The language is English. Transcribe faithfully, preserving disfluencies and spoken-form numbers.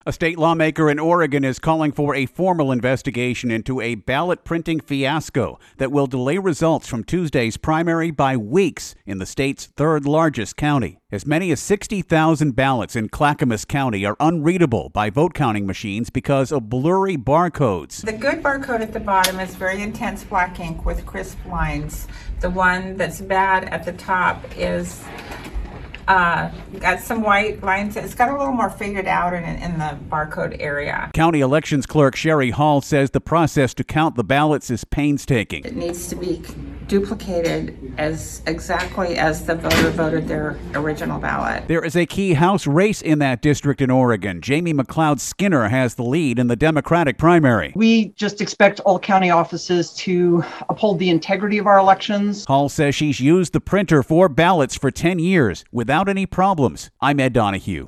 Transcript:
A state lawmaker in Oregon is calling for a formal investigation into a ballot printing fiasco that will delay results from Tuesday's primary by weeks in the state's third largest county. As many as sixty thousand ballots in Clackamas County are unreadable by vote counting machines because of blurry barcodes. The good barcode at the bottom is very intense black ink with crisp lines. The one that's bad at the top is Uh, got some white lines. It's got a little more figured out in, in the barcode area. County Elections Clerk Sherry Hall says the process to count the ballots is painstaking. It needs to be duplicated as exactly as the voter voted their original ballot. There is a key House race in that district in Oregon. Jamie McLeod Skinner has the lead in the Democratic primary. We just expect all county offices to uphold the integrity of our elections. Hall says she's used the printer for ballots for ten years without any problems. I'm Ed Donahue.